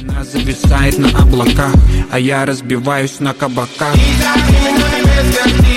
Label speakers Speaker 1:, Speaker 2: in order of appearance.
Speaker 1: Она зависает на облаках, а я разбиваюсь на кабаках.